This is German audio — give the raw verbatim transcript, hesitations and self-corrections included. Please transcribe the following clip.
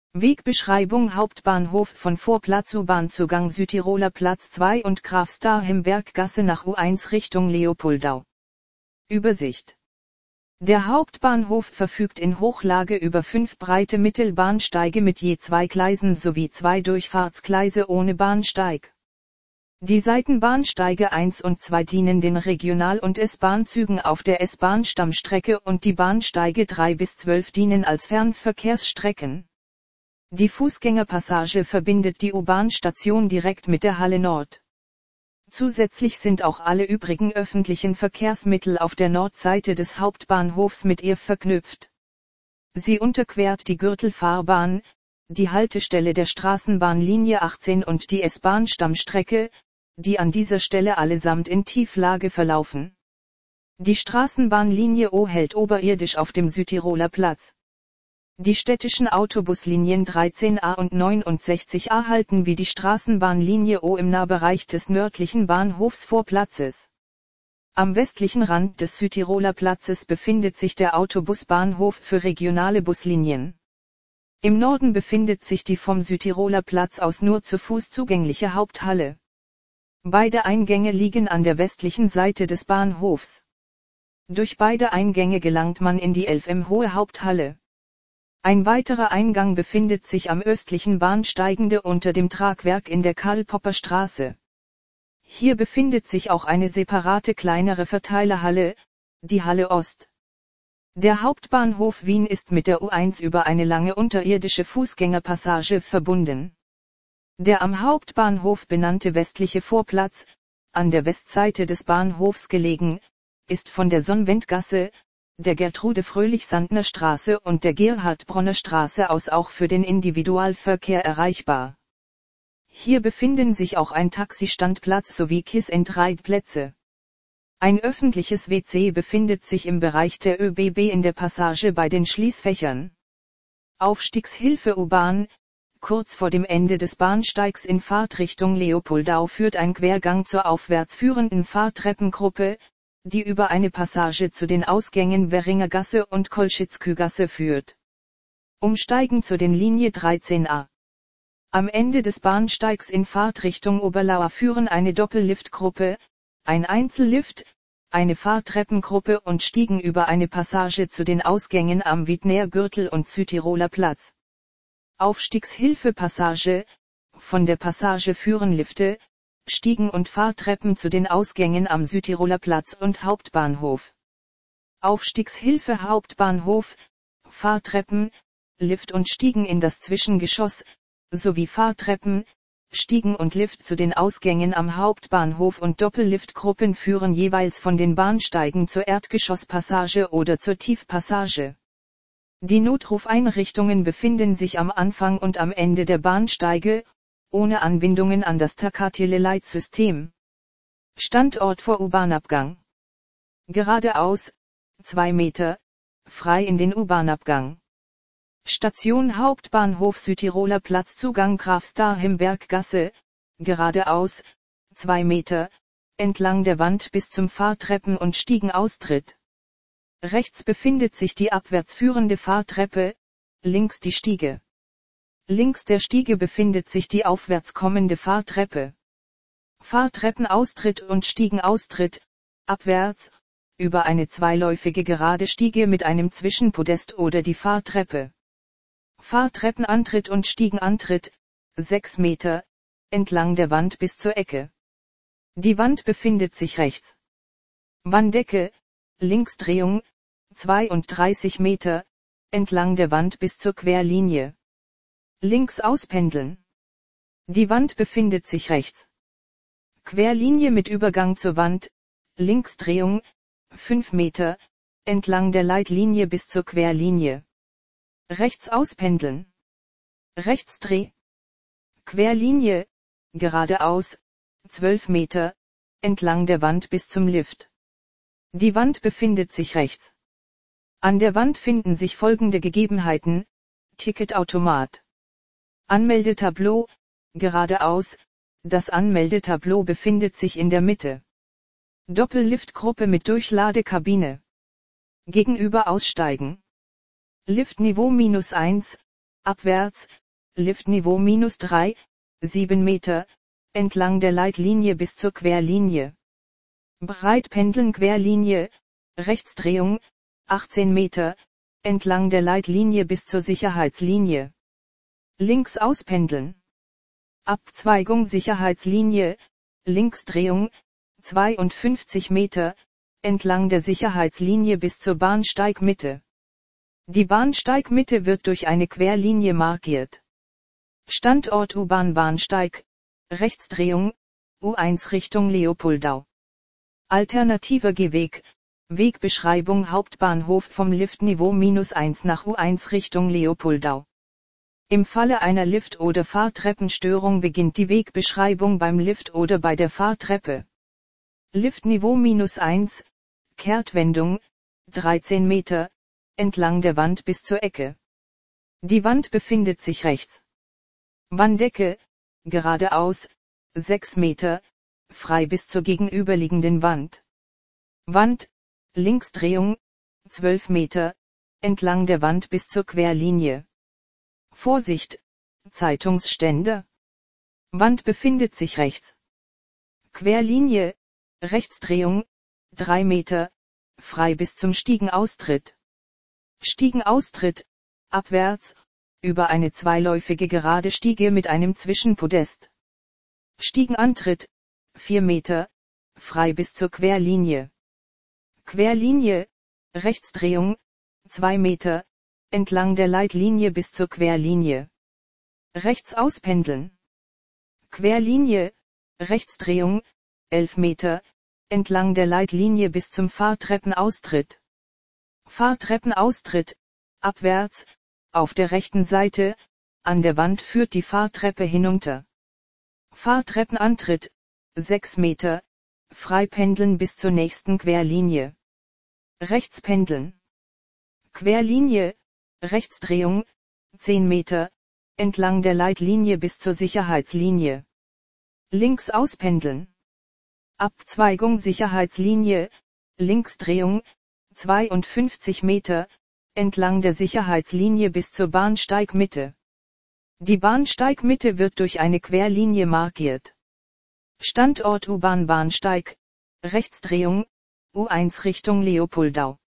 Wegbeschreibung: Hauptbahnhof von Vorplatz U-Bahn-Zugang Südtiroler Platz zwei und Graf Stahemberg-Gasse nach U eins Richtung Leopoldau. Übersicht: Der Hauptbahnhof verfügt in Hochlage über fünf breite Mittelbahnsteige mit je zwei Gleisen sowie zwei Durchfahrtsgleise ohne Bahnsteig. Die Seitenbahnsteige eins und zwei dienen den Regional- und S-Bahn-Zügen auf der S-Bahn-Stammstrecke und die Bahnsteige drei bis zwölf dienen als Fernverkehrsstrecken. Die Fußgängerpassage verbindet die U-Bahn-Station direkt mit der Halle Nord. Zusätzlich sind auch alle übrigen öffentlichen Verkehrsmittel auf der Nordseite des Hauptbahnhofs mit ihr verknüpft. Sie unterquert die Gürtelfahrbahn, die Haltestelle der Straßenbahnlinie achtzehn und die S-Bahn-Stammstrecke, die an dieser Stelle allesamt in Tieflage verlaufen. Die Straßenbahnlinie O hält oberirdisch auf dem Südtiroler Platz. Die städtischen Autobuslinien dreizehn a und neunundsechzig a halten wie die Straßenbahnlinie O im Nahbereich des nördlichen Bahnhofsvorplatzes. Am westlichen Rand des Südtiroler Platzes befindet sich der Autobusbahnhof für regionale Buslinien. Im Norden befindet sich die vom Südtiroler Platz aus nur zu Fuß zugängliche Haupthalle. Beide Eingänge liegen an der westlichen Seite des Bahnhofs. Durch beide Eingänge gelangt man in die elf Meter hohe Haupthalle. Ein weiterer Eingang befindet sich am östlichen Bahnsteigende unter dem Tragwerk in der Karl-Popper-Straße. Hier befindet sich auch eine separate kleinere Verteilerhalle, die Halle Ost. Der Hauptbahnhof Wien ist mit der U eins über eine lange unterirdische Fußgängerpassage verbunden. Der am Hauptbahnhof benannte westliche Vorplatz, an der Westseite des Bahnhofs gelegen, ist von der Sonnwendgasse, der Gertrude-Fröhlich-Sandner Straße und der Gerhard-Bronner Straße aus auch für den Individualverkehr erreichbar. Hier befinden sich auch ein Taxistandplatz sowie Kiss-and-Ride-Plätze. Ein öffentliches W C befindet sich im Bereich der ÖBB in der Passage bei den Schließfächern. Aufstiegshilfe U-Bahn: Kurz vor dem Ende des Bahnsteigs in Fahrtrichtung Leopoldau führt ein Quergang zur aufwärts führenden Fahrtreppengruppe, die über eine Passage zu den Ausgängen Währingergasse und Kolschitzkügasse führt. Umsteigen zu den Linie dreizehn a. Am Ende des Bahnsteigs in Fahrtrichtung Oberlauer führen eine Doppelliftgruppe, ein Einzellift, eine Fahrtreppengruppe und Stiegen über eine Passage zu den Ausgängen am Wiedner Gürtel und Südtiroler Platz. Aufstiegshilfe-Passage: Von der Passage führen Lifte, Stiegen und Fahrtreppen zu den Ausgängen am Südtiroler Platz und Hauptbahnhof. Aufstiegshilfe Hauptbahnhof: Fahrtreppen, Lift und Stiegen in das Zwischengeschoss, sowie Fahrtreppen, Stiegen und Lift zu den Ausgängen am Hauptbahnhof und Doppelliftgruppen führen jeweils von den Bahnsteigen zur Erdgeschosspassage oder zur Tiefpassage. Die Notrufeinrichtungen befinden sich am Anfang und am Ende der Bahnsteige, ohne Anbindungen an das Takatele-Leitsystem. Standort vor U-Bahn-Abgang: Geradeaus, zwei Meter, frei in den U-Bahn-Abgang. Station Hauptbahnhof Südtiroler Platz Zugang Graf Stahemberg-Gasse, geradeaus, zwei Meter, entlang der Wand bis zum Fahrtreppen- und Stiegenaustritt. Rechts befindet sich die abwärts führende Fahrtreppe, links die Stiege. Links der Stiege befindet sich die aufwärts kommende Fahrtreppe. Fahrtreppenaustritt und Stiegenaustritt, abwärts, über eine zweiläufige gerade Stiege mit einem Zwischenpodest oder die Fahrtreppe. Fahrtreppenantritt und Stiegenantritt, sechs Meter, entlang der Wand bis zur Ecke. Die Wand befindet sich rechts. Wanddecke, Linksdrehung, zweiunddreißig Meter, entlang der Wand bis zur Querlinie. Links auspendeln. Die Wand befindet sich rechts. Querlinie mit Übergang zur Wand, Linksdrehung, fünf Meter, entlang der Leitlinie bis zur Querlinie. Rechts auspendeln. Rechtsdreh. Querlinie, geradeaus, zwölf Meter, entlang der Wand bis zum Lift. Die Wand befindet sich rechts. An der Wand finden sich folgende Gegebenheiten: Ticketautomat. Anmeldetableau, geradeaus, das Anmeldetableau befindet sich in der Mitte. Doppelliftgruppe mit Durchladekabine. Gegenüber aussteigen. Liftniveau minus eins, abwärts, Liftniveau minus drei, sieben Meter, entlang der Leitlinie bis zur Querlinie. Breitpendeln Querlinie, Rechtsdrehung, achtzehn Meter, entlang der Leitlinie bis zur Sicherheitslinie. Links auspendeln. Abzweigung Sicherheitslinie, Linksdrehung, zweiundfünfzig Meter, entlang der Sicherheitslinie bis zur Bahnsteigmitte. Die Bahnsteigmitte wird durch eine Querlinie markiert. Standort U-Bahn-Bahnsteig, Rechtsdrehung, U eins Richtung Leopoldau. Alternativer Gehweg, Wegbeschreibung Hauptbahnhof vom Liftniveau minus eins nach U eins Richtung Leopoldau. Im Falle einer Lift- oder Fahrtreppenstörung beginnt die Wegbeschreibung beim Lift oder bei der Fahrtreppe. Liftniveau minus eins, Kehrtwendung, dreizehn Meter, entlang der Wand bis zur Ecke. Die Wand befindet sich rechts. Wanddecke, geradeaus, sechs Meter, frei bis zur gegenüberliegenden Wand. Wand, Linksdrehung, zwölf Meter, entlang der Wand bis zur Querlinie. Vorsicht, Zeitungsstände. Wand befindet sich rechts. Querlinie, Rechtsdrehung, drei Meter, frei bis zum Stiegenaustritt. Stiegenaustritt, abwärts, über eine zweiläufige gerade Stiege mit einem Zwischenpodest. Stiegenantritt, vier Meter, frei bis zur Querlinie. Querlinie, Rechtsdrehung, zwei Meter, entlang der Leitlinie bis zur Querlinie. Rechts auspendeln. Querlinie, Rechtsdrehung, elf Meter, entlang der Leitlinie bis zum Fahrtreppenaustritt. Fahrtreppenaustritt, abwärts, auf der rechten Seite, an der Wand führt die Fahrtreppe hinunter. Fahrtreppenantritt, sechs Meter, frei pendeln bis zur nächsten Querlinie. Rechts pendeln. Querlinie, Rechtsdrehung, zehn Meter, entlang der Leitlinie bis zur Sicherheitslinie. Links auspendeln. Abzweigung Sicherheitslinie, Linksdrehung, zweiundfünfzig Meter, entlang der Sicherheitslinie bis zur Bahnsteigmitte. Die Bahnsteigmitte wird durch eine Querlinie markiert. Standort U-Bahn-Bahnsteig, Rechtsdrehung, U eins Richtung Leopoldau.